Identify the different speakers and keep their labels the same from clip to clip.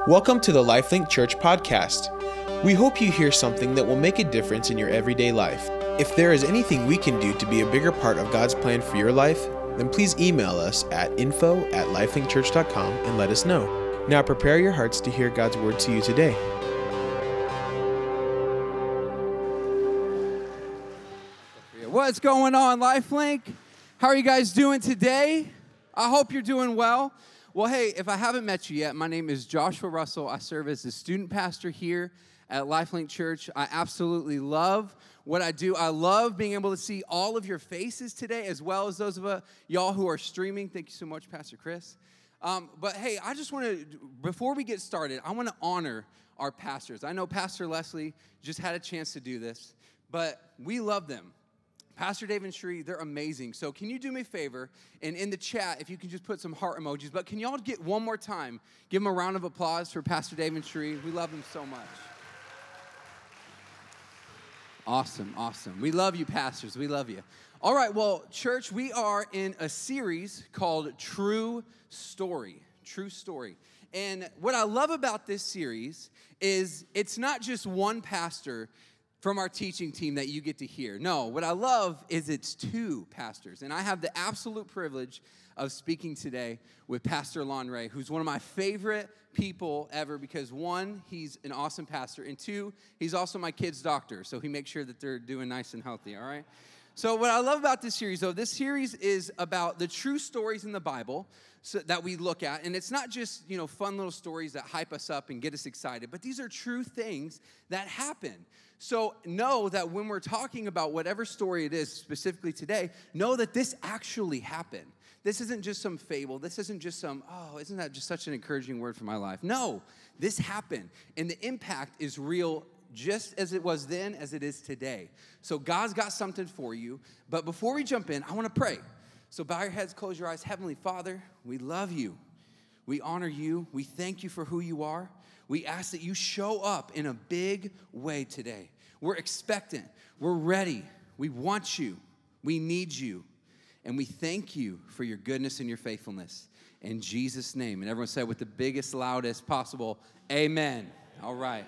Speaker 1: Welcome to the LifeLink Church podcast. We hope you hear something that will make a difference in your everyday life. If there is anything we can do to be a bigger part of God's plan for your life, then please email us at info@lifelinkchurch.com and let us know. Now prepare your hearts to hear God's word to you today.
Speaker 2: What's going on, LifeLink? How are you guys doing today? I hope you're doing well. Well, hey, if I haven't met you yet, my name is Joshua Russell. I serve as the student pastor here at LifeLink Church. I absolutely love what I do. I love being able to see all of your faces today, as well as those of y'all who are streaming. Thank you so much, Pastor Chris. But hey, I just want to, before we get started, I want to honor our pastors. I know Pastor Leslie just had a chance to do this, but we love them. Pastor Dave and Sheree, they're amazing. So can you do me a favor, and in the chat, if you can just put some heart emojis, but can y'all get one more time, give them a round of applause for Pastor Dave and Sheree. We love them so much. Awesome. We love you, pastors. We love you. All right, well, church, we are in a series called True Story. True Story. And what I love about this series is it's not just one pastor from our teaching team that you get to hear. No, what I love is it's two pastors. And I have the absolute privilege of speaking today with Pastor Lon Ray, who's one of my favorite people ever because one, he's an awesome pastor, and two, he's also my kid's doctor, so he makes sure that they're doing nice and healthy, all right? So what I love about this series, though, this series is about the true stories in the Bible that we look at. And it's not just, fun little stories that hype us up and get us excited, but these are true things that happen. So know that when we're talking about whatever story it is, specifically today, know that this actually happened. This isn't just some fable. This isn't just isn't that just such an encouraging word for my life? No, this happened. And the impact is real just as it was then as it is today. So God's got something for you. But before we jump in, I want to pray. So bow your heads, close your eyes. Heavenly Father, we love you. We honor you. We thank you for who you are. We ask that you show up in a big way today. We're expectant. We're ready. We want you. We need you. And we thank you for your goodness and your faithfulness. In Jesus' name. And everyone said with the biggest, loudest possible, amen. All right.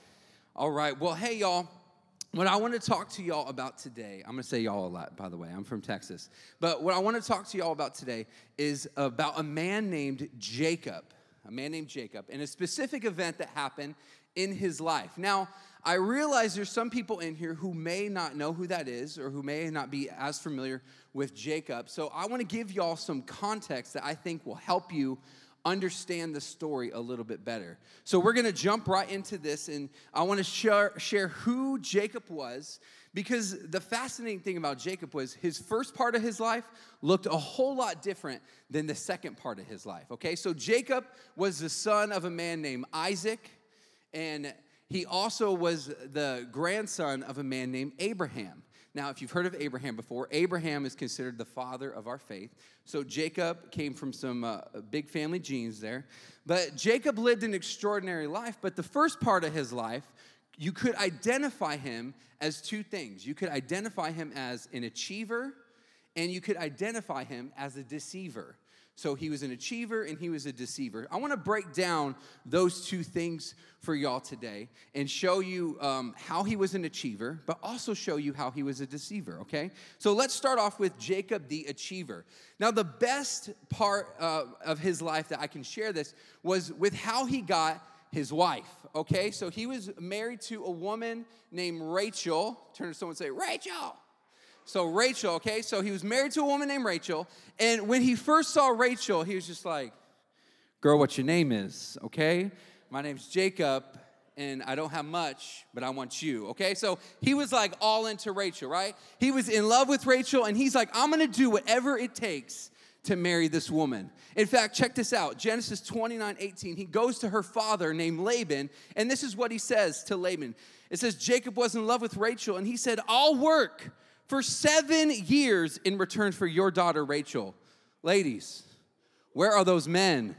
Speaker 2: Well, hey, y'all. What I want to talk to y'all about today, I'm going to say y'all a lot, by the way. I'm from Texas. But what I want to talk to y'all about today is about a man named Jacob. And a specific event that happened in his life. Now, I realize there's some people in here who may not know who that is or who may not be as familiar with Jacob. So I want to give y'all some context that I think will help you understand the story a little bit better. So we're going to jump right into this, and I want to share who Jacob was, because the fascinating thing about Jacob was his first part of his life looked a whole lot different than the second part of his life, okay? So Jacob was the son of a man named Isaac, and he also was the grandson of a man named Abraham. Now, if you've heard of Abraham before, Abraham is considered the father of our faith. So Jacob came from some big family genes there. But Jacob lived an extraordinary life. But the first part of his life, you could identify him as two things. You could identify him as an achiever, and you could identify him as a deceiver. So he was an achiever and he was a deceiver. I want to break down those two things for y'all today and show you how he was an achiever, but also show you how he was a deceiver, okay? So let's start off with Jacob the achiever. Now, the best part of his life that I can share this was with how he got his wife, okay? So he was married to a woman named Rachel. Turn to someone and say, Rachel! So Rachel, okay, so he was married to a woman named Rachel, and when he first saw Rachel, he was just like, girl, what your name is, okay? My name's Jacob, and I don't have much, but I want you, okay? So he was like all into Rachel, right? He was in love with Rachel, and he's like, I'm going to do whatever it takes to marry this woman. In fact, check this out. Genesis 29:18, he goes to her father named Laban, and this is what he says to Laban. It says, Jacob was in love with Rachel, and he said, I'll work for 7 years in return for your daughter, Rachel. Ladies, where are those men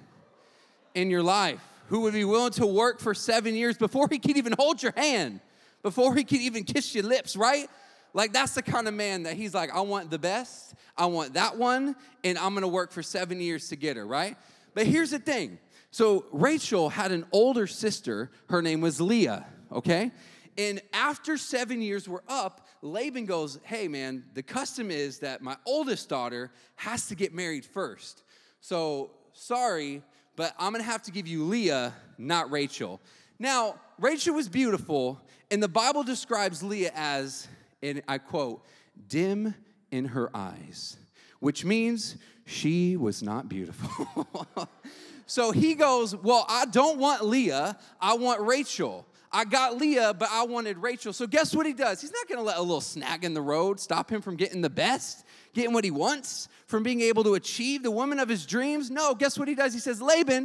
Speaker 2: in your life who would be willing to work for 7 years before he could even hold your hand, before he could even kiss your lips, right? Like, that's the kind of man that he's like, I want the best, I want that one, and I'm going to work for 7 years to get her, right? But here's the thing. So Rachel had an older sister. Her name was Leah, okay? And after 7 years were up, Laban goes, hey, man, the custom is that my oldest daughter has to get married first. So sorry, but I'm going to have to give you Leah, not Rachel. Now, Rachel was beautiful, and the Bible describes Leah as, and I quote, dim in her eyes, which means she was not beautiful. So he goes, well, I don't want Leah, I want Rachel. I got Leah, but I wanted Rachel. So guess what he does? He's not going to let a little snag in the road stop him from getting the best, getting what he wants, from being able to achieve the woman of his dreams. No, guess what he does? He says, Laban,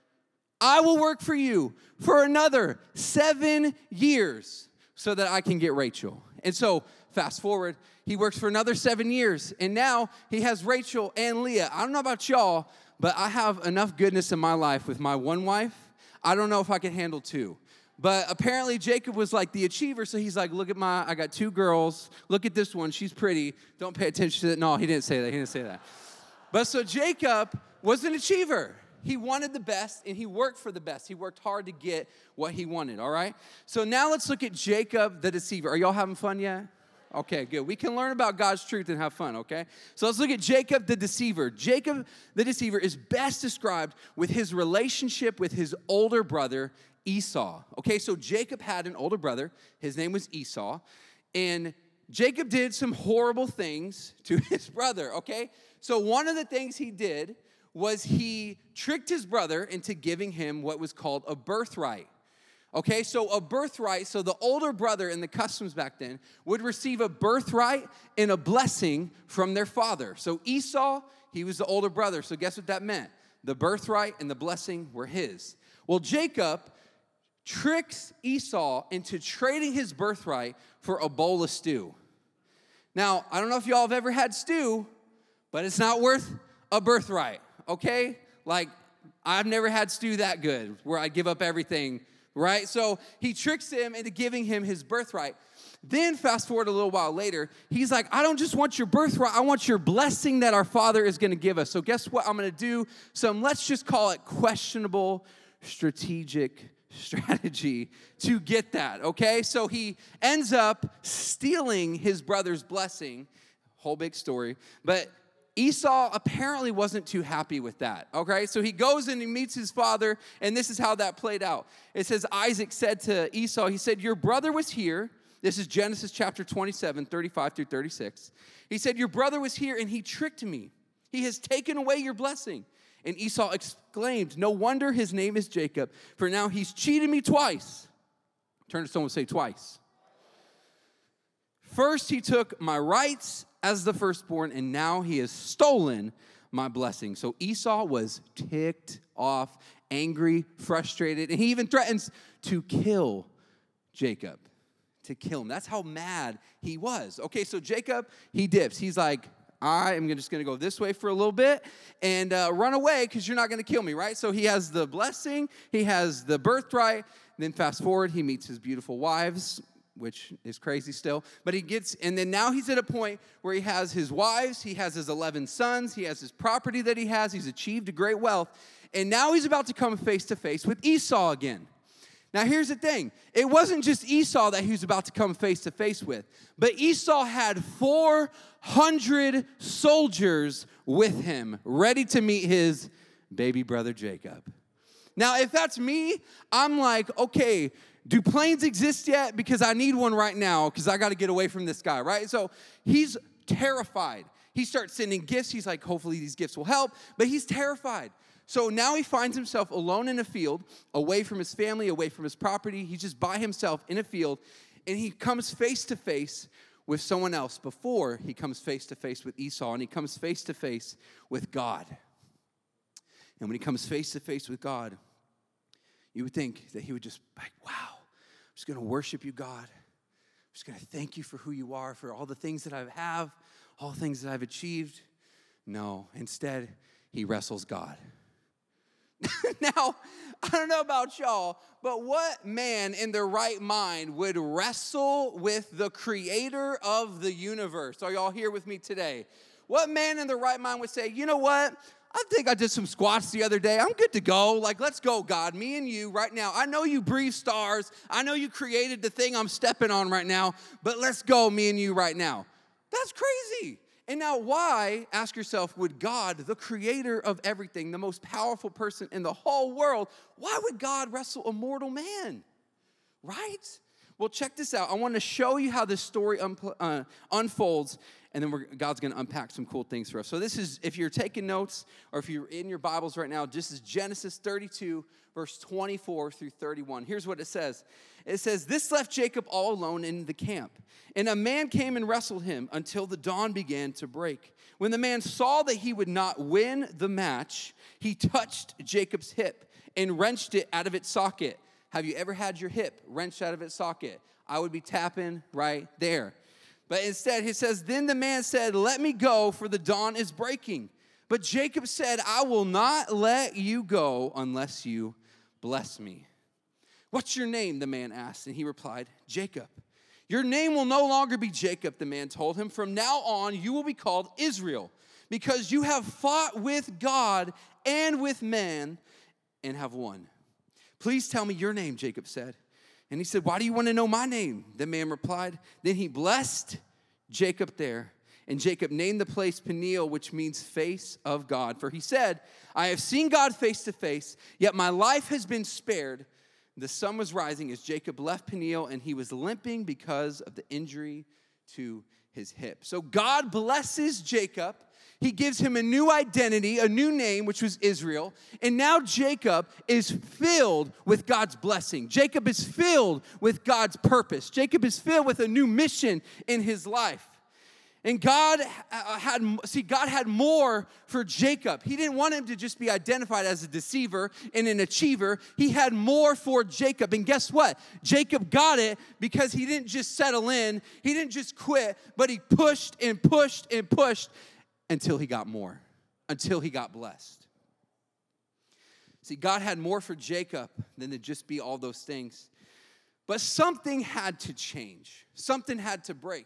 Speaker 2: I will work for you for another 7 years so that I can get Rachel. And so fast forward, he works for another 7 years, and now he has Rachel and Leah. I don't know about y'all, but I have enough goodness in my life with my one wife. I don't know if I can handle two. But apparently Jacob was like the achiever, so he's like, look at I got 2 girls. Look at this one, she's pretty. Don't pay attention to that. No, he didn't say that. But so Jacob was an achiever. He wanted the best, and he worked for the best. He worked hard to get what he wanted, all right? So now let's look at Jacob the deceiver. Are y'all having fun yet? Okay, good. We can learn about God's truth and have fun, okay? So let's look at Jacob the deceiver. Jacob the deceiver is best described with his relationship with his older brother, Esau. Okay, so Jacob had an older brother. His name was Esau. And Jacob did some horrible things to his brother, okay? So one of the things he did was he tricked his brother into giving him what was called a birthright. Okay, so a birthright, so the older brother in the customs back then would receive a birthright and a blessing from their father. So Esau, he was the older brother, so guess what that meant? The birthright and the blessing were his. Well, Jacob tricks Esau into trading his birthright for a bowl of stew. Now, I don't know if y'all have ever had stew, but it's not worth a birthright, okay? Like, I've never had stew that good where I give up everything, right? So he tricks him into giving him his birthright. Then fast forward a little while later, he's like, I don't just want your birthright, I want your blessing that our Father is going to give us. So guess what I'm going to do? Let's just call it questionable strategic strategy to get that, okay? So he ends up stealing his brother's blessing. Whole big story. But Esau apparently wasn't too happy with that, okay? So he goes and he meets his father, and this is how that played out. It says, Isaac said to Esau, he said, your brother was here. This is Genesis chapter 27, 35 through 36. He said, your brother was here, and he tricked me. He has taken away your blessing. And Esau exclaimed, no wonder his name is Jacob, for now he's cheated me twice. Turn to someone and say twice. First he took my rights as the firstborn, and now he has stolen my blessing. So Esau was ticked off, angry, frustrated, and he even threatens to kill Jacob, to kill him. That's how mad he was. Okay, so Jacob, he dips. He's like, I am just going to go this way for a little bit and run away because you're not going to kill me, right? So he has the blessing, he has the birthright. Then fast forward, he meets his beautiful wives, which is crazy still. But and then now he's at a point where he has his wives, he has his 11 sons, he has his property that he has, he's achieved a great wealth. And now he's about to come face to face with Esau again. Now, here's the thing. It wasn't just Esau that he was about to come face to face with, but Esau had 400 soldiers with him, ready to meet his baby brother Jacob. Now, if that's me, I'm like, okay, do planes exist yet? Because I need one right now because I got to get away from this guy, right? So he's terrified. He starts sending gifts. He's like, hopefully these gifts will help, but he's terrified. So now he finds himself alone in a field, away from his family, away from his property. He's just by himself in a field, and he comes face to face with someone else before he comes face to face with Esau, and he comes face to face with God. And when he comes face to face with God, you would think that he would just like, wow, I'm just going to worship you, God. I'm just going to thank you for who you are, for all the things that I have, all the things that I've achieved. No, instead, he wrestles God. Now, I don't know about y'all, but what man in their right mind would wrestle with the creator of the universe? Are y'all here with me today? What man in their right mind would say, you know what? I think I did some squats the other day. I'm good to go. Like, let's go, God, me and you right now. I know you breathe stars. I know you created the thing I'm stepping on right now, but let's go, me and you right now. That's crazy. And now why, ask yourself, would God, the creator of everything, the most powerful person in the whole world, why would God wrestle a mortal man? Right? Well, check this out. I want to show you how this story unfolds, and then God's going to unpack some cool things for us. So this is, if you're taking notes or if you're in your Bibles right now, this is Genesis 32, verse 24 through 31. Here's what it says. It says, this left Jacob all alone in the camp, and a man came and wrestled him until the dawn began to break. When the man saw that he would not win the match, he touched Jacob's hip and wrenched it out of its socket. Have you ever had your hip wrenched out of its socket? I would be tapping right there. But instead, he says, then the man said, let me go, for the dawn is breaking. But Jacob said, I will not let you go unless you bless me. What's your name? The man asked, and he replied, Jacob. Your name will no longer be Jacob, the man told him. From now on, you will be called Israel, because you have fought with God and with man and have won. Please tell me your name, Jacob said. And he said, why do you want to know my name? The man replied. Then he blessed Jacob there. And Jacob named the place Peniel, which means face of God. For he said, I have seen God face to face, yet my life has been spared. The sun was rising as Jacob left Peniel, and he was limping because of the injury to his hip. So God blesses Jacob. He gives him a new identity, a new name, which was Israel. And now Jacob is filled with God's blessing. Jacob is filled with God's purpose. Jacob is filled with a new mission in his life. And God had more for Jacob. He didn't want him to just be identified as a deceiver and an achiever. He had more for Jacob. And guess what? Jacob got it because he didn't just settle in. He didn't just quit, but he pushed and pushed and pushed until he got more, until he got blessed. See, God had more for Jacob than to just be all those things. But something had to change. Something had to break.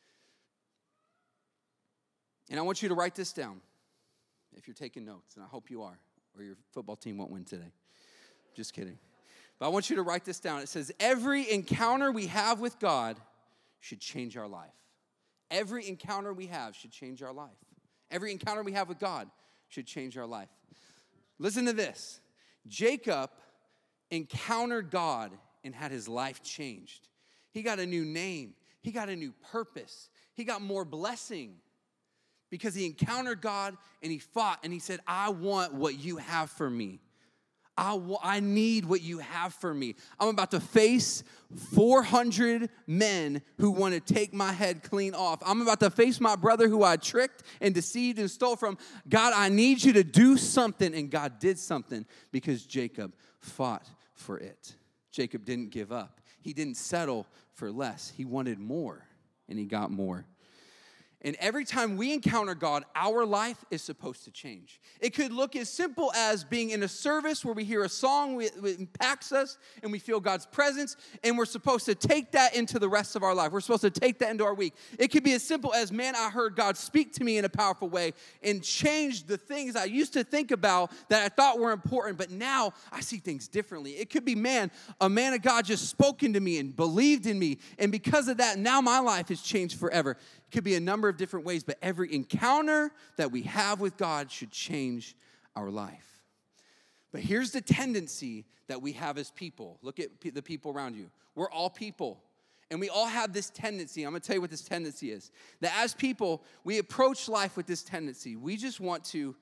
Speaker 2: And I want you to write this down if you're taking notes, and I hope you are, or your football team won't win today. Just kidding. But I want you to write this down. It says, every encounter we have with God should change our life. Every encounter we have should change our life. Every encounter we have with God should change our life. Listen to this. Jacob encountered God and had his life changed. He got a new name. He got a new purpose. He got more blessing because he encountered God and he fought and he said, I want what you have for me. I need what you have for me. I'm about to face 400 men who want to take my head clean off. I'm about to face my brother who I tricked and deceived and stole from. God, I need you to do something. And God did something because Jacob fought for it. Jacob didn't give up. He didn't settle for less. He wanted more, and he got more. And every time we encounter God, our life is supposed to change. It could look as simple as being in a service where we hear a song, it impacts us, and we feel God's presence, and we're supposed to take that into the rest of our life. We're supposed to take that into our week. It could be as simple as, man, I heard God speak to me in a powerful way and change the things I used to think about that I thought were important, but now I see things differently. It could be, man, a man of God just spoken to me and believed in me, and because of that, now my life has changed forever. Could be a number of different ways, but every encounter that we have with God should change our life. But here's the tendency that we have as people. Look at the people around you. We're all people, and we all have this tendency. I'm going to tell you what this tendency is. That as people, we approach life with this tendency. We just want to,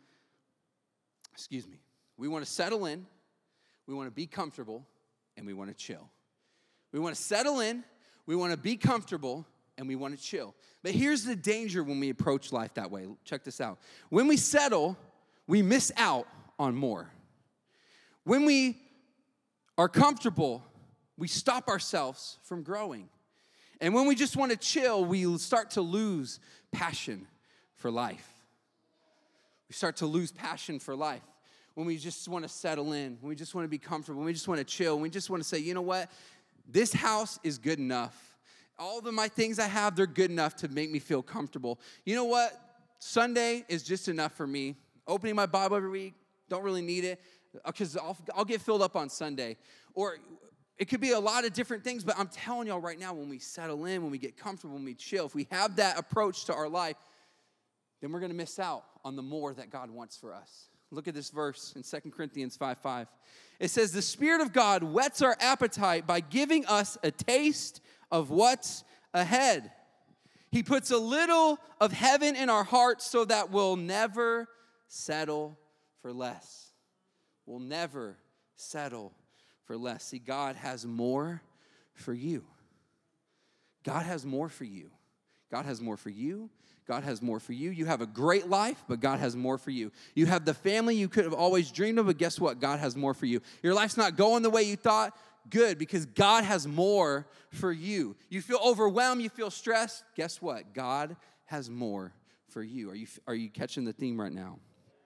Speaker 2: we want to settle in, we want to be comfortable, and we want to chill. We want to settle in, we want to be comfortable, and we want to chill. But here's the danger when we approach life that way. Check this out. When we settle, we miss out on more. When we are comfortable, we stop ourselves from growing. And when we just want to chill, we start to lose passion for life. We start to lose passion for life. When we just want to settle in, when we just want to be comfortable, when we just want to chill, when we just want to say, you know what? This house is good enough. All of my things I have, they're good enough to make me feel comfortable. You know what? Sunday is just enough for me. opening my Bible every week, don't really need it, because I'll get filled up on Sunday. Or it could be a lot of different things, but I'm telling y'all right now, when we settle in, when we get comfortable, when we chill, if we have that approach to our life, then we're going to miss out on the more that God wants for us. Look at this verse in 2 Corinthians 5:5. It says, the Spirit of God whets our appetite by giving us a taste of what's ahead. He puts a little of heaven in our hearts so that we'll never settle for less. We'll never settle for less. See, God has more for you. God has more for you. God has more for you. God has more for you. You have a great life, but God has more for you. You have the family you could have always dreamed of, but guess what? God has more for you. Your life's not going the way you thought. Good, because God has more for you. You feel overwhelmed, you feel stressed. Guess what? God has more for you. Are you catching the theme right now?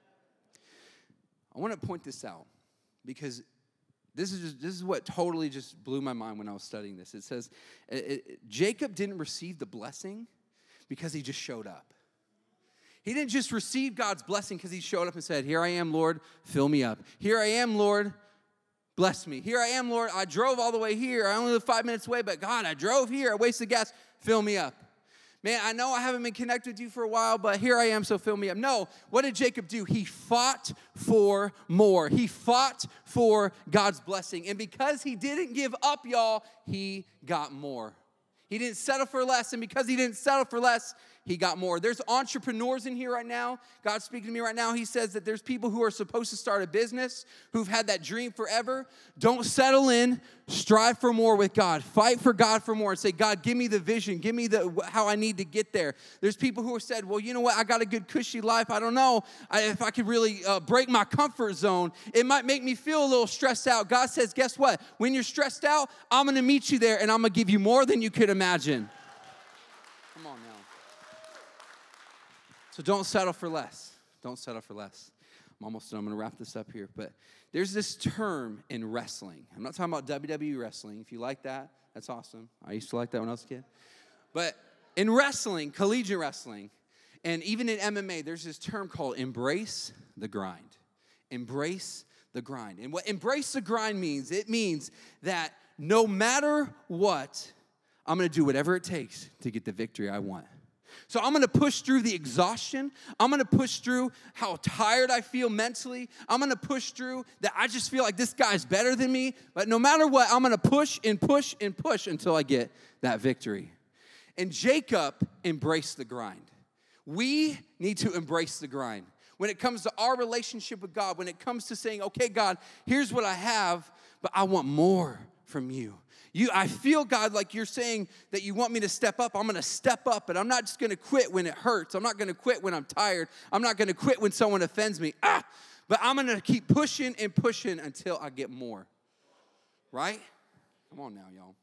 Speaker 2: I want to point this out because this is what totally just blew my mind when I was studying this. It says Jacob didn't receive the blessing because he just showed up. He didn't just receive God's blessing because he showed up and said, here I am, Lord, fill me up. Here I am, Lord, bless me. Here I am, Lord, I drove all the way here. I only live 5 minutes away, but God, I drove here. I wasted gas. Fill me up. Man, I know I haven't been connected with you for a while, but here I am, so fill me up. No, what did Jacob do? He fought for more. He fought for God's blessing. And because he didn't give up, y'all, he got more. He didn't settle for less, and because he didn't settle for less, he got more. There's entrepreneurs in here right now. God's speaking to me right now. He says that there's people who are supposed to start a business, who've had that dream forever. Don't settle in. Strive for more with God. Fight for God for more and say, God, give me the vision. Give me how I need to get there. There's people who have said, well, you know what? I got a good cushy life. I don't know if I could really break my comfort zone. It might make me feel a little stressed out. God says, guess what? When you're stressed out, I'm going to meet you there, and I'm going to give you more than you could imagine. Come on now. So don't settle for less. Don't settle for less. I'm almost done. I'm going to wrap this up here. But there's this term in wrestling. I'm not talking about WWE wrestling. If you like that, that's awesome. I used to like that when I was a kid. But in wrestling, collegiate wrestling, and even in MMA, there's this term called embrace the grind. Embrace the grind. And what embrace the grind means, it means that no matter what, I'm going to do whatever it takes to get the victory I want. So I'm going to push through the exhaustion. I'm going to push through how tired I feel mentally. I'm going to push through that I just feel like this guy's better than me. But no matter what, I'm going to push and push and push until I get that victory. And Jacob embraced the grind. We need to embrace the grind. When it comes to our relationship with God, when it comes to saying, okay, God, here's what I have, but I want more from you. I feel, God, like you're saying that you want me to step up. I'm going to step up, but I'm not just going to quit when it hurts. I'm not going to quit when I'm tired. I'm not going to quit when someone offends me. But I'm going to keep pushing and pushing until I get more. Right? Come on now, y'all.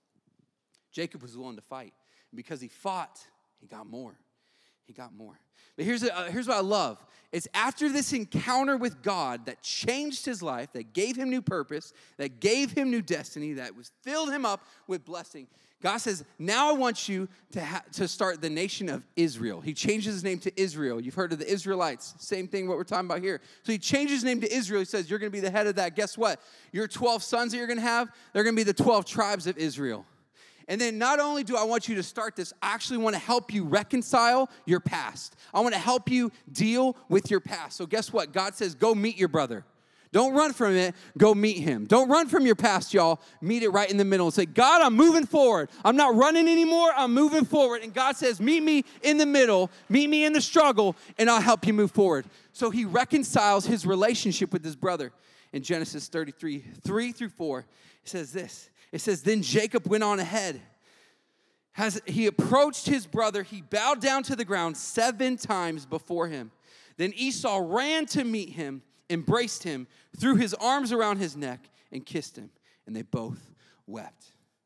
Speaker 2: Jacob was willing to fight. And because he fought, he got more. He got more. But here's what I love. It's after this encounter with God that changed his life, that gave him new purpose, that gave him new destiny, that filled him up with blessing. God says, now I want you to start the nation of Israel. He changes his name to Israel. You've heard of the Israelites. Same thing what we're talking about here. So he changes his name to Israel. He says, you're going to be the head of that. Guess what? Your 12 sons that you're going to have, they're going to be the 12 tribes of Israel. And then not only do I want you to start this, I actually want to help you reconcile your past. I want to help you deal with your past. So guess what? God says, go meet your brother. Don't run from it. Go meet him. Don't run from your past, y'all. Meet it right in the middle and say, God, I'm moving forward. I'm not running anymore. I'm moving forward. And God says, meet me in the middle. Meet me in the struggle, and I'll help you move forward. So he reconciles his relationship with his brother. In Genesis 33, 3-4, it says this. It says, then Jacob went on ahead. As he approached his brother, he bowed down to the ground 7 times before him. Then Esau ran to meet him, embraced him, threw his arms around his neck, and kissed him. And they both wept.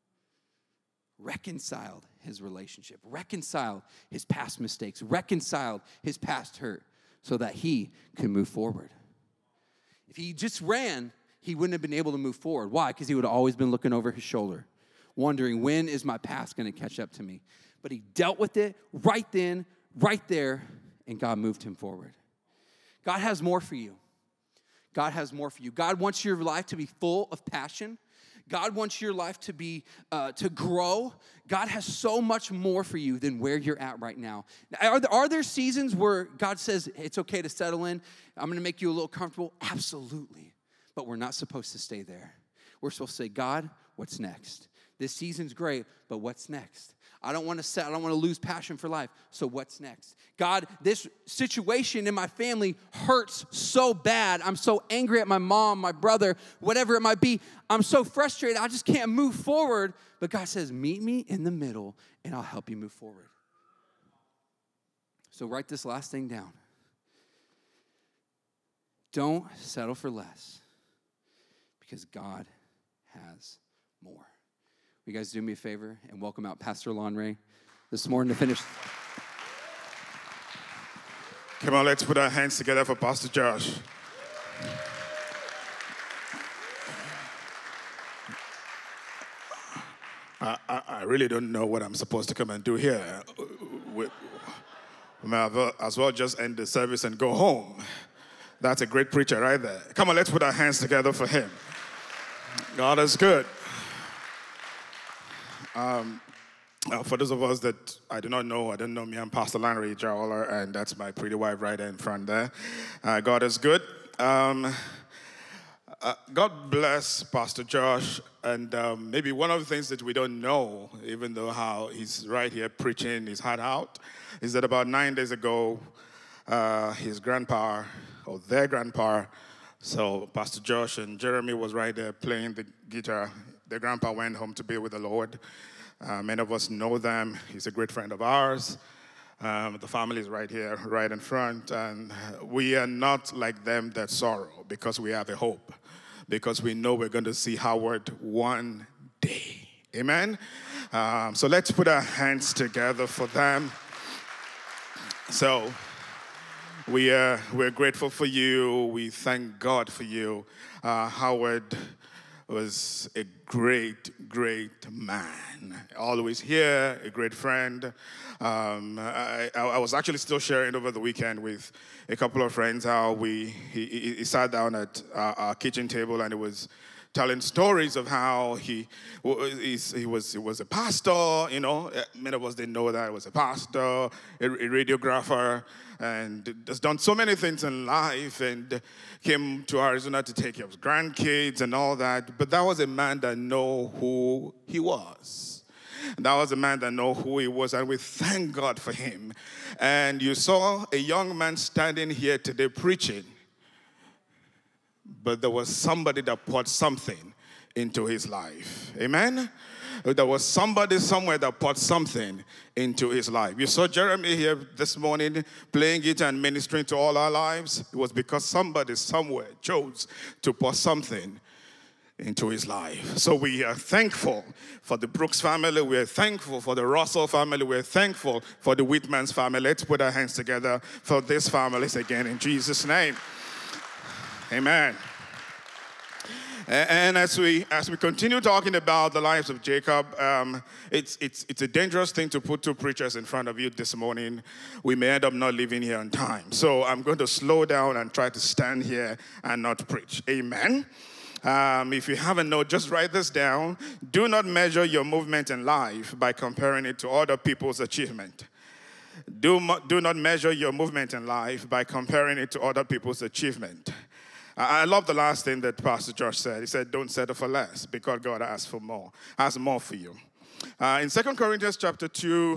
Speaker 2: Reconciled his relationship, reconciled his past mistakes, reconciled his past hurt so that he could move forward. If he just ran, he wouldn't have been able to move forward. Why? Because he would have always been looking over his shoulder, wondering, when is my past going to catch up to me? But he dealt with it right then, right there, and God moved him forward. God has more for you. God has more for you. God wants your life to be full of passion. God wants your life to be to grow. God has so much more for you than where you're at right now. Are there seasons where God says it's okay to settle in? I'm going to make you a little comfortable? Absolutely. But we're not supposed to stay there. We're supposed to say, God, what's next? This season's great, but what's next? I don't want to lose passion for life. So what's next? God, this situation in my family hurts so bad. I'm so angry at my mom, my brother, whatever it might be. I'm so frustrated. I just can't move forward. But God says, meet me in the middle and I'll help you move forward. So write this last thing down. Don't settle for less because God has more. You guys do me a favor and welcome out Pastor Lon Ray this morning to finish.
Speaker 3: Come on, let's put our hands together for Pastor Josh. I really don't know what I'm supposed to come and do here. We may as well just end the service and go home. That's a great preacher right there. Come on, let's put our hands together for him. God is good. For those of us that I do not know me, I'm Pastor Larry Jawler, and that's my pretty wife right there in front there. God is good. God bless Pastor Josh, and maybe one of the things that we don't know, even though how he's right here preaching his heart out, is that about 9 days ago, his grandpa, or their grandpa, so Pastor Josh and Jeremy was right there playing the guitar. Their grandpa went home to be with the Lord. Many of us know them. He's a great friend of ours. The family is right here, right in front. And we are not like them that sorrow because we have a hope. Because we know we're going to see Howard one day. Amen? So let's put our hands together for them. So we're grateful for you. We thank God for you. Howard was a great man. Always here, a great friend. I was actually still sharing over the weekend with a couple of friends how he sat down at our kitchen table and he was telling stories of how he was a pastor, you know. Many of us didn't know that he was a pastor, a radiographer, and has done so many things in life, and came to Arizona to take care of his grandkids and all that. But that was a man that knew who he was. That was a man that knew who he was, and we thank God for him. And you saw a young man standing here today preaching, but there was somebody that poured something into his life. Amen? There was somebody somewhere that poured something into his life. You saw Jeremy here this morning playing guitar and ministering to all our lives. It was because somebody somewhere chose to pour something into his life. So we are thankful for the Brooks family. We are thankful for the Russell family. We are thankful for the Whitman's family. Let's put our hands together for these families again in Jesus' name. Amen. And as we continue talking about the lives of Jacob, it's a dangerous thing to put two preachers in front of you this morning. We may end up not leaving here on time. So I'm going to slow down and try to stand here and not preach. Amen. If you haven't known, just write this down. Do not measure your movement in life by comparing it to other people's achievement. Do not measure your movement in life by comparing it to other people's achievement. I love the last thing that Pastor Josh said. He said, don't settle for less because God has more for you. In 2 Corinthians chapter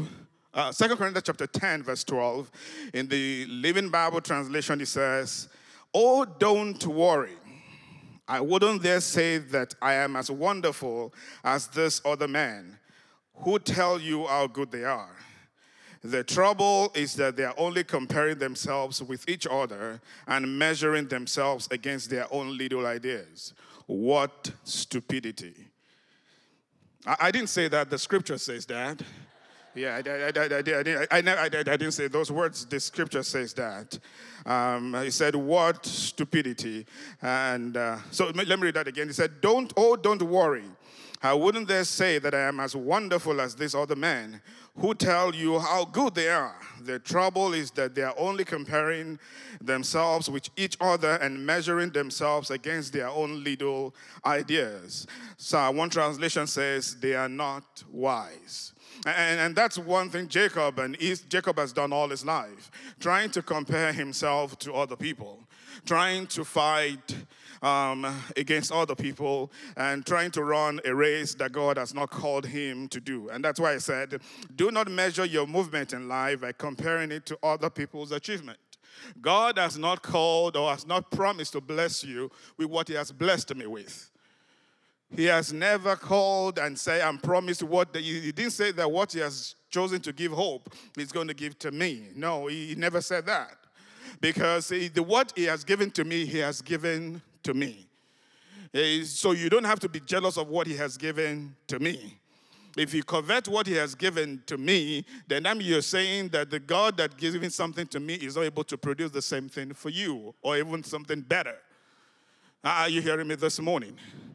Speaker 3: 10, verse 12, in the Living Bible translation, it says, oh, don't worry. I wouldn't dare say that I am as wonderful as this other man who tell you how good they are. The trouble is that they are only comparing themselves with each other and measuring themselves against their own little ideas. What stupidity. I didn't say that. The scripture says that. Yeah, I didn't say those words. The scripture says that. He said, what stupidity. And so let me read that again. He said, don't worry. How wouldn't they say that I am as wonderful as these other men who tell you how good they are? Their trouble is that they are only comparing themselves with each other and measuring themselves against their own little ideas. So one translation says they are not wise. And that's one thing Jacob has done all his life, trying to compare himself to other people, trying to fight against other people, and trying to run a race that God has not called him to do. And that's why I said, do not measure your movement in life by comparing it to other people's achievement. God has not called or has not promised to bless you with what he has blessed me with. He has never called and said, I'm promised what he didn't say that what he has chosen to give hope he's going to give to me. No, he never said that. Because what he has given to me, he has given to me. So you don't have to be jealous of what he has given to me. If you covet what he has given to me, then you're saying that the God that gives me something to me is not able to produce the same thing for you, or even something better. Are you hearing me this morning?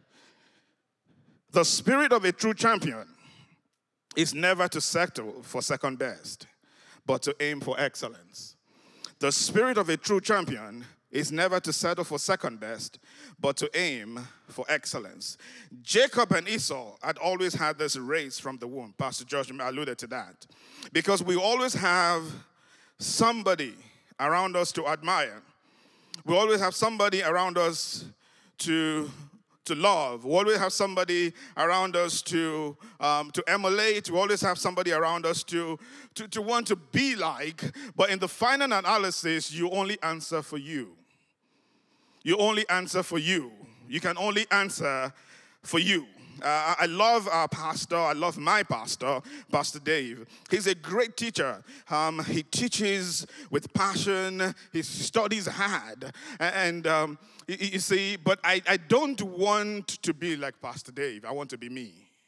Speaker 3: The spirit of a true champion is never to settle for second best, but to aim for excellence. The spirit of a true champion is never to settle for second best, but to aim for excellence. Jacob and Esau had always had this race from the womb. Pastor Josh alluded to that. Because we always have somebody around us to admire. We always have somebody around us to love. We always have somebody around us to emulate. We always have somebody around us to want to be like. But in the final analysis, you only answer for you. You only answer for you. You can only answer for you. I love our pastor. I love my pastor, Pastor Dave. He's a great teacher. He teaches with passion. He studies hard. And you see, but I don't want to be like Pastor Dave. I want to be me.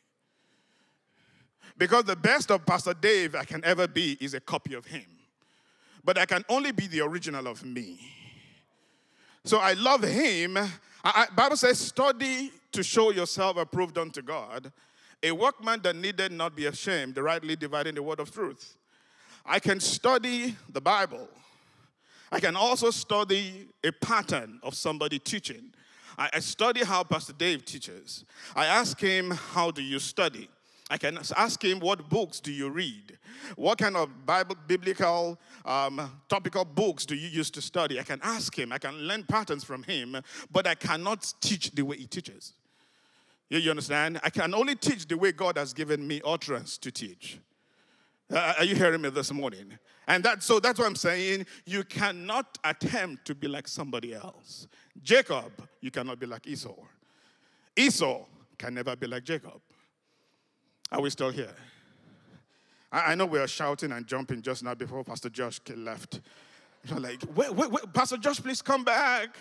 Speaker 3: Because the best of Pastor Dave I can ever be is a copy of him. But I can only be the original of me. So I love him. Bible says, study to show yourself approved unto God, a workman that needed not be ashamed, rightly dividing the word of truth. I can study the Bible. I can also study a pattern of somebody teaching. I study how Pastor Dave teaches. I ask him, how do you study? I can ask him, what books do you read? What kind of biblical, topical books do you use to study? I can ask him. I can learn patterns from him, but I cannot teach the way he teaches. You understand? I can only teach the way God has given me utterance to teach. Are you hearing me this morning? And that's what I'm saying. You cannot attempt to be like somebody else. Jacob, you cannot be like Esau. Esau can never be like Jacob. Are we still here? I know we are shouting and jumping just now before Pastor Josh left. You're like, wait, Pastor Josh, please come back.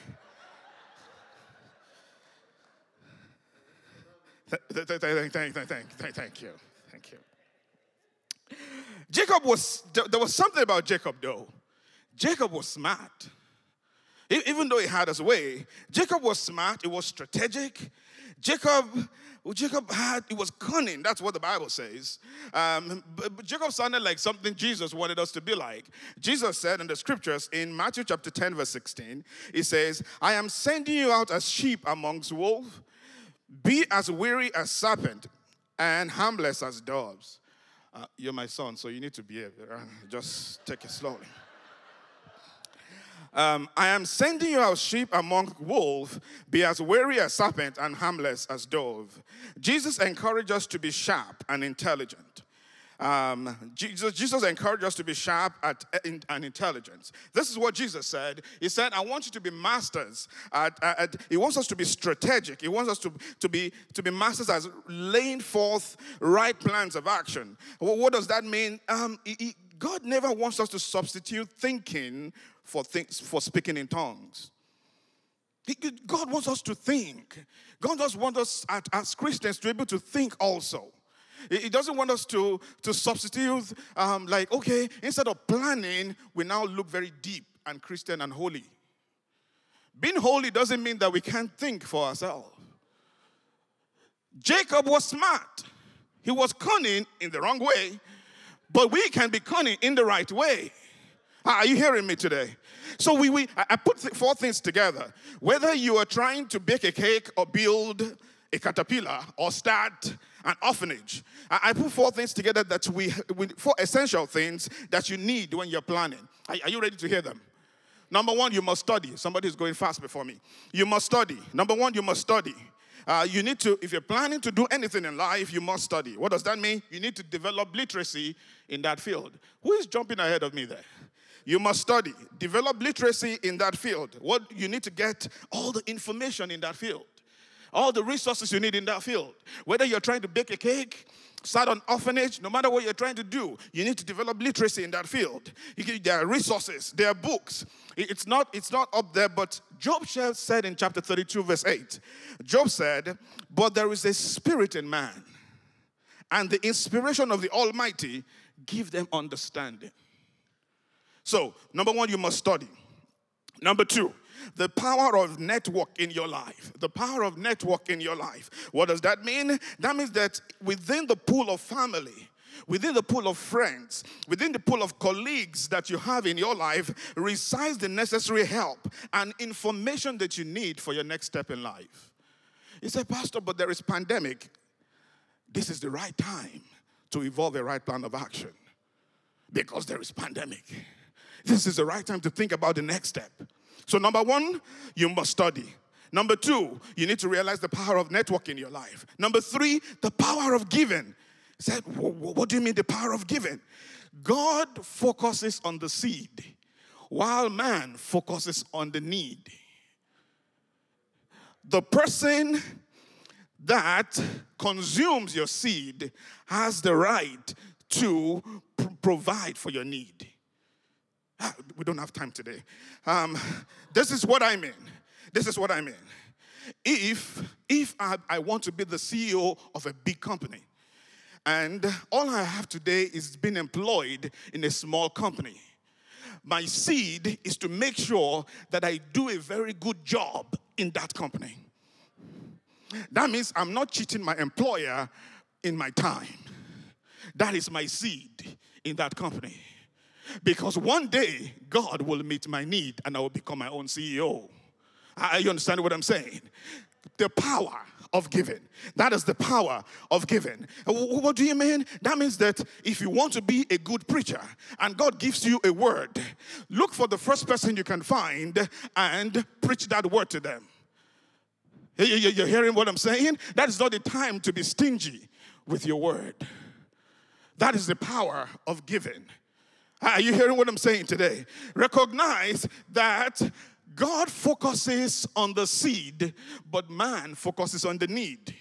Speaker 3: Thank you. There was something about Jacob, though. Jacob was smart. Even though he had his way, Jacob was smart. He was strategic. Jacob it was cunning. That's what the Bible says. But Jacob sounded like something Jesus wanted us to be like. Jesus said in the scriptures in Matthew chapter 10, verse 16, he says, I am sending you out as sheep amongst wolves. Be as weary as serpent and harmless as doves. You're my son, so you need to behave. Just take it slowly. I am sending you out sheep among wolves. Be as wary as serpent and harmless as dove. Jesus encouraged us to be sharp and intelligent. Jesus encouraged us to be sharp and intelligent. This is what Jesus said. He said, I want you to be masters. He wants us to be strategic. He wants us to be masters as laying forth right plans of action. What does that mean? God never wants us to substitute thinking for speaking in tongues. God wants us to think. God does want us as Christians to be able to think also. He doesn't want us to substitute, okay, instead of planning, we now look very deep and Christian and holy. Being holy doesn't mean that we can't think for ourselves. Jacob was smart. He was cunning in the wrong way, but we can be cunning in the right way. Are you hearing me today? So I put four things together. Whether you are trying to bake a cake or build a caterpillar or start an orphanage, I put four things together that four essential things that you need when you're planning. Are you ready to hear them? Number one, you must study. Somebody's going fast before me. You must study. Number one, you must study. You need to, if you're planning to do anything in life, you must study. What does that mean? You need to develop literacy in that field. Who is jumping ahead of me there? You must study. Develop literacy in that field. What you need to get all the information in that field. All the resources you need in that field. Whether you're trying to bake a cake, start an orphanage, no matter what you're trying to do, you need to develop literacy in that field. There are resources, there are books. It's not up there, but Job said in chapter 32, verse 8, Job said, "But there is a spirit in man, and the inspiration of the Almighty give them understanding." So, number one, you must study. Number two, the power of network in your life. The power of network in your life. What does that mean? That means that within the pool of family, within the pool of friends, within the pool of colleagues that you have in your life resides the necessary help and information that you need for your next step in life. You say, "Pastor, but there is pandemic." This is the right time to evolve a right plan of action because there is pandemic. This is the right time to think about the next step. So number one, you must study. Number two, you need to realize the power of network in your life. Number three, the power of giving. He said, what do you mean the power of giving? God focuses on the seed, while man focuses on the need. The person that consumes your seed has the right to provide for your need. We don't have time today. This is what I mean. This is what I mean. If I want to be the CEO of a big company, and all I have today is being employed in a small company, my seed is to make sure that I do a very good job in that company. That means I'm not cheating my employer in my time. That is my seed in that company. Because one day, God will meet my need and I will become my own CEO. You understand what I'm saying? The power of giving. That is the power of giving. What do you mean? That means that if you want to be a good preacher and God gives you a word, look for the first person you can find and preach that word to them. You're hearing what I'm saying? That is not the time to be stingy with your word. That is the power of giving. Are you hearing what I'm saying today? Recognize that God focuses on the seed, but man focuses on the need.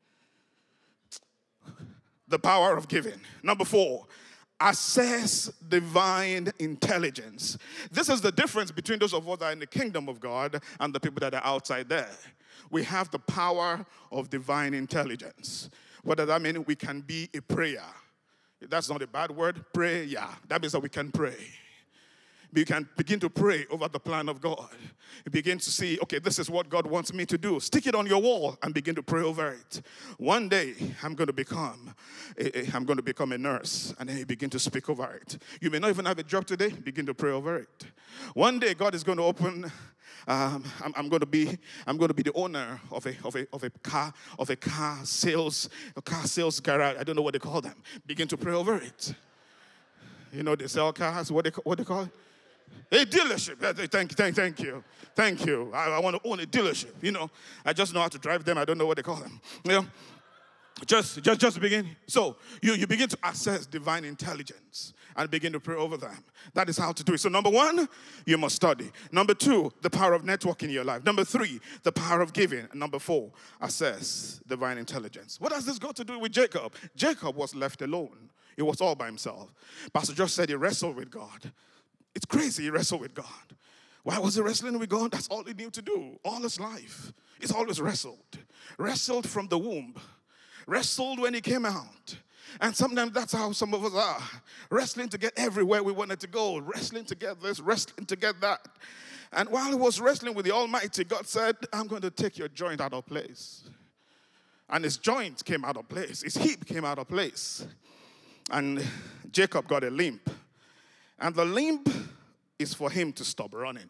Speaker 3: The power of giving. Number four, access divine intelligence. This is the difference between those of us that are in the kingdom of God and the people that are outside there. We have the power of divine intelligence. What does that mean? We can be a prayer. That's not a bad word. Pray, yeah. That means that we can pray. We can begin to pray over the plan of God. You begin to see, okay, this is what God wants me to do. Stick it on your wall and begin to pray over it. One day, I'm going to become a nurse, and then you begin to speak over it. You may not even have a job today. Begin to pray over it. One day, God is going to open. I'm going to be the owner of a car sales garage. I don't know what they call them. Begin to pray over it. You know, they sell cars. What they call it? A dealership. Thank you. I want to own a dealership. You know, I just know how to drive them. I don't know what they call them. You know, just begin. So you begin to access divine intelligence and begin to pray over them. That is how to do it. So number one, you must study. Number two, the power of networking in your life. Number three, the power of giving. And number four, access divine intelligence. What has this got to do with Jacob? Jacob was left alone. He was all by himself. Pastor Josh said he wrestled with God. It's crazy he wrestled with God. Why was he wrestling with God? That's all he knew to do. All his life. He's always wrestled. Wrestled from the womb. Wrestled when he came out. And sometimes that's how some of us are. Wrestling to get everywhere we wanted to go. Wrestling to get this, wrestling to get that. And while he was wrestling with the Almighty, God said, I'm going to take your joint out of place. And his joint came out of place. His hip came out of place. And Jacob got a limp. And the limp is for him to stop running.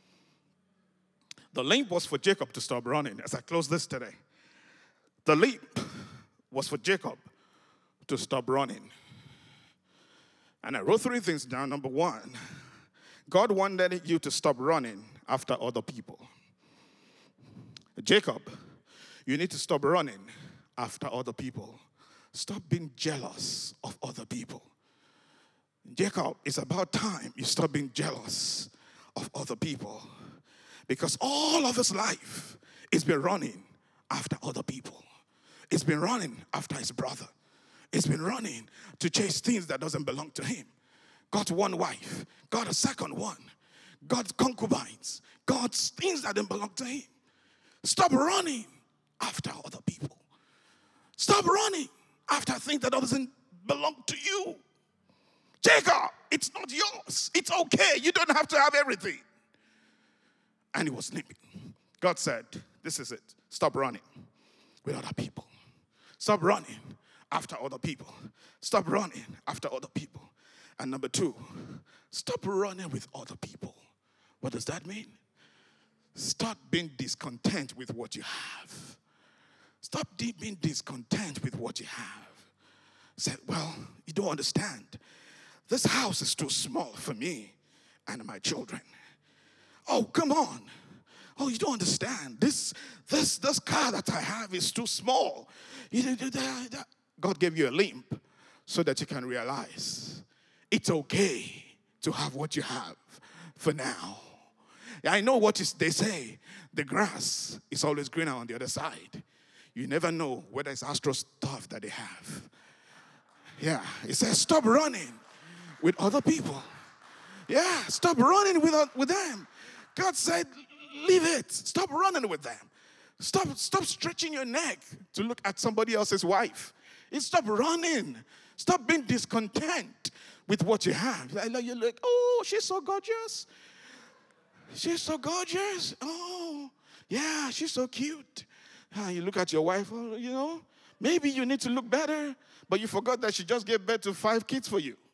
Speaker 3: The limp was for Jacob to stop running. As I close this today, the limp was for Jacob to stop running. And I wrote 3 things down. Number 1, God wanted you to stop running after other people. Jacob, you need to stop running after other people. Stop being jealous of other people. Jacob, it's about time you stop being jealous of other people. Because all of his life, he's been running after other people. He's been running after his brother. He's been running to chase things that doesn't belong to him. Got one wife, got a second one, got concubines, got things that don't belong to him. Stop running after other people. Stop running after things that doesn't belong to you. Jacob, it's not yours. It's okay. You don't have to have everything. And he was sleeping. God said, this is it. Stop running with other people. Stop running after other people. Stop running after other people. And number 2, stop running with other people. What does that mean? Stop being discontent with what you have. Stop being discontent with what you have. Say, well, you don't understand. This house is too small for me and my children. Oh, come on. Oh, you don't understand. This car that I have is too small. God gave you a limp so that you can realize it's okay to have what you have for now. I know what they say. The grass is always greener on the other side. You never know whether it's Astro stuff that they have. Yeah, it says stop running with other people. Yeah, stop running with them. God said, leave it. Stop running with them. Stop stretching your neck to look at somebody else's wife. Stop running. Stop being discontent with what you have. You're like, oh, she's so gorgeous. She's so gorgeous. Oh, yeah, she's so cute. You look at your wife, oh, maybe you need to look better, but you forgot that she just gave birth to 5 kids for you.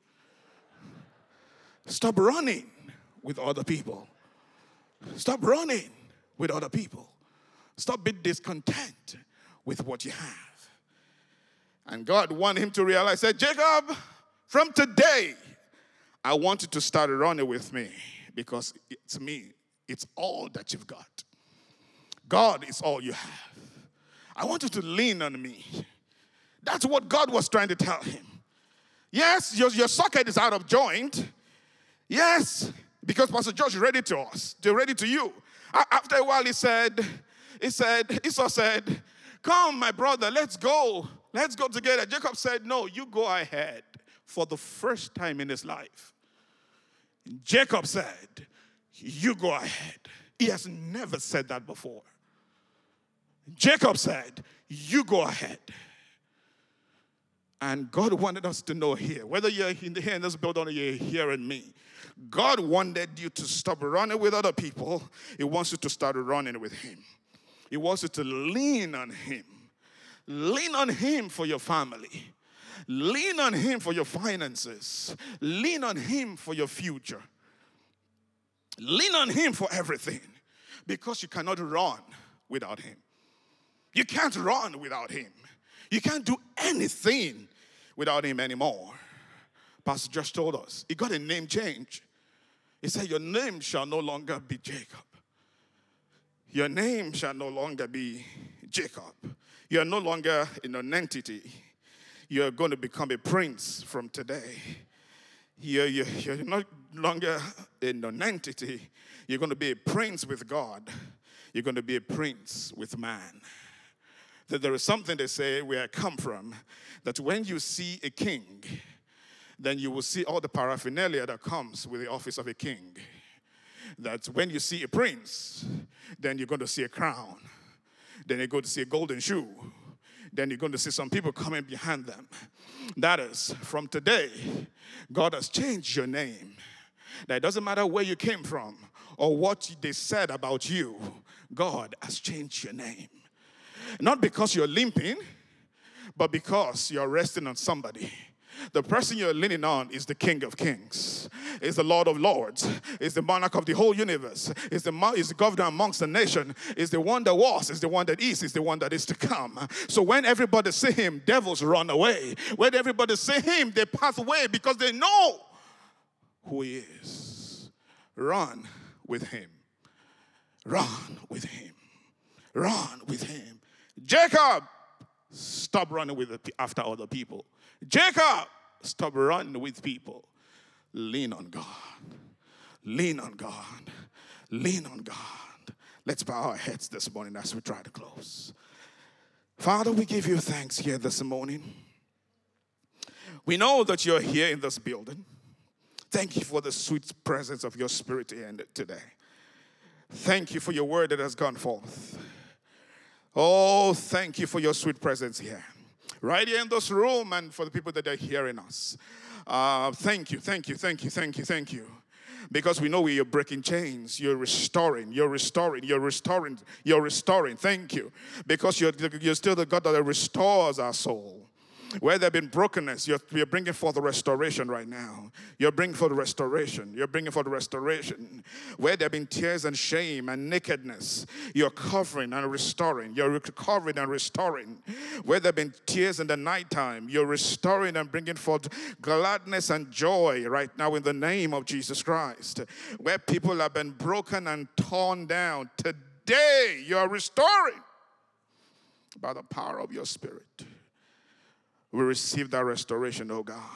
Speaker 3: Stop running with other people. Stop running with other people. Stop being discontent with what you have. And God wanted him to realize, said, Jacob, from today, I want you to start running with me because it's me. It's all that you've got. God is all you have. I want you to lean on me. That's what God was trying to tell him. Yes, your socket is out of joint. Yes, because Pastor George read it to us. They read it to you. After a while, Esau said, come, my brother, let's go. Let's go together. Jacob said, no, you go ahead. For the first time in his life, Jacob said, you go ahead. He has never said that before. Jacob said, you go ahead. And God wanted us to know here, whether you're here in this building or you're hearing me, God wanted you to stop running with other people. He wants you to start running with him. He wants you to lean on him. Lean on him for your family. Lean on him for your finances. Lean on him for your future. Lean on him for everything. Because you cannot run without him. You can't run without him. You can't do anything without him anymore. Pastor just told us, he got a name change. He said, your name shall no longer be Jacob. Your name shall no longer be Jacob. You are no longer a nonentity. You are going to become a prince from today. You're not longer a nonentity. You're going to be a prince with God. You're going to be a prince with man. That there is something they say where I come from, that when you see a king, then you will see all the paraphernalia that comes with the office of a king. That when you see a prince, then you're going to see a crown. Then you're going to see a golden shoe. Then you're going to see some people coming behind them. That is, from today, God has changed your name. That it doesn't matter where you came from or what they said about you, God has changed your name. Not because you're limping, but because you're resting on somebody. The person you're leaning on is the King of Kings, is the Lord of Lords, is the monarch of the whole universe, is the governor amongst the nation, is the one that was, is the one that is the one that is to come. So when everybody see him, devils run away. When everybody see him, they pass away because they know who he is. Run with him. Run with him. Run with him. Jacob, stop running after other people. Jacob, stop running with people. Lean on God. Lean on God. Lean on God. Let's bow our heads this morning as we try to close. Father, we give you thanks here this morning. We know that you're here in this building. Thank you for the sweet presence of your Spirit here today. Thank you for your word that has gone forth. Oh, thank you for your sweet presence here. Right here in this room, and for the people that are hearing us. Thank you. Because we know you're breaking chains, you're restoring. Thank you. Because you're still the God that restores our soul. Where there have been brokenness, you're bringing forth the restoration right now. You're bringing forth the restoration. Where there have been tears and shame and nakedness, you're covering and restoring. You're recovering and restoring. Where there have been tears in the nighttime, you're restoring and bringing forth gladness and joy right now in the name of Jesus Christ. Where people have been broken and torn down, today you're restoring by the power of your Spirit. We receive that restoration, oh God.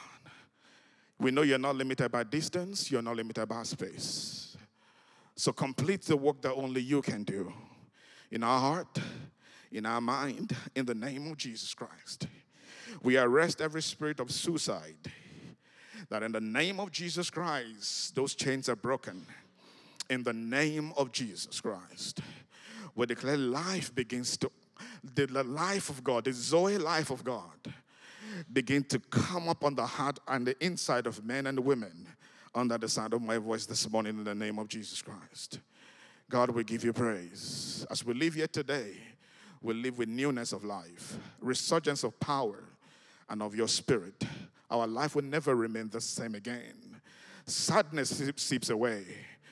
Speaker 3: We know you're not limited by distance. You're not limited by space. So complete the work that only you can do in our heart, in our mind, in the name of Jesus Christ. We arrest every spirit of suicide, that in the name of Jesus Christ, those chains are broken. In the name of Jesus Christ, we declare life begins to, the life of God, the Zoe life of God, begin to come up on the heart and the inside of men and women under the sound of my voice this morning in the name of Jesus Christ. God, we give you praise. As we live here today, we live with newness of life, resurgence of power and of your Spirit. Our life will never remain the same again. Sadness seeps away.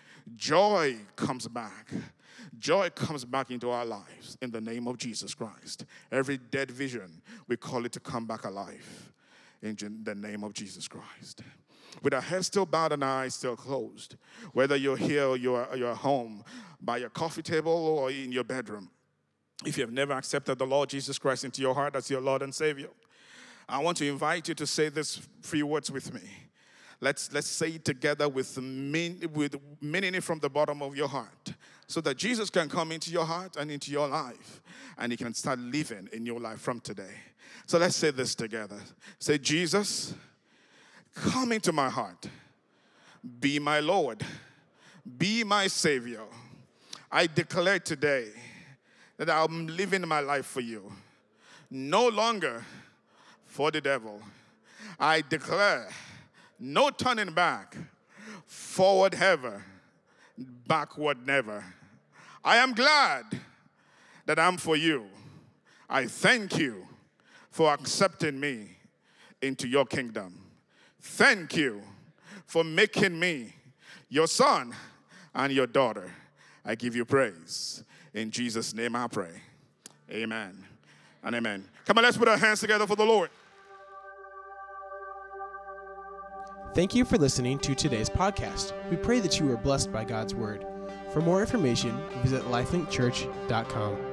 Speaker 3: Joy comes back. Joy comes back into our lives in the name of Jesus Christ. Every dead vision, we call it to come back alive in the name of Jesus Christ. With our heads still bowed and our eyes still closed, whether you're here or you're home, by your coffee table or in your bedroom, if you have never accepted the Lord Jesus Christ into your heart as your Lord and Savior, I want to invite you to say these few words with me. Let's say it together with meaning it from the bottom of your heart, so that Jesus can come into your heart and into your life, and he can start living in your life from today. So let's say this together. Say, Jesus, come into my heart. Be my Lord. Be my Savior. I declare today that I'm living my life for you. No longer for the devil. I declare no turning back, forward ever, backward never. I am glad that I'm for you. I thank you for accepting me into your kingdom. Thank you for making me your son and your daughter. I give you praise. In Jesus' name I pray. Amen and amen. Come on, let's put our hands together for the Lord.
Speaker 1: Thank you for listening to today's podcast. We pray that you were blessed by God's word. For more information, visit lifelinkchurch.com.